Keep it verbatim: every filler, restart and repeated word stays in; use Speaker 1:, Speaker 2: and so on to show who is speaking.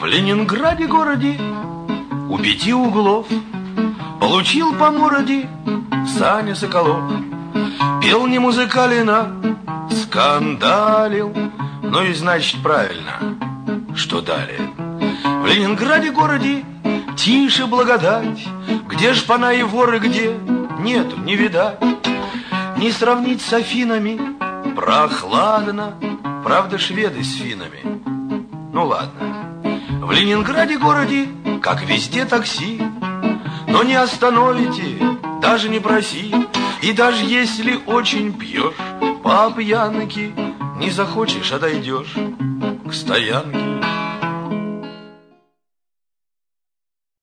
Speaker 1: Ленинграде городе у пяти углов получил по мороде Саня Соколов. Пел не музыкалина, скандалил, ну и значит правильно, что далее. В Ленинграде городе тише благодать, где шпана и воры, где нету, не видать. Не сравнить с Афинами, прохладно, правда шведы с финнами. Ну ладно. В Ленинграде городе, как везде, такси, но не остановите, даже не проси. И даже если очень пьешь по пьянке, не захочешь, отойдешь к стоянке.